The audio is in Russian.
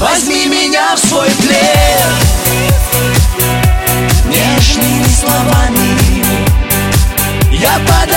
Возьми меня в свой плен, нежными словами я подарю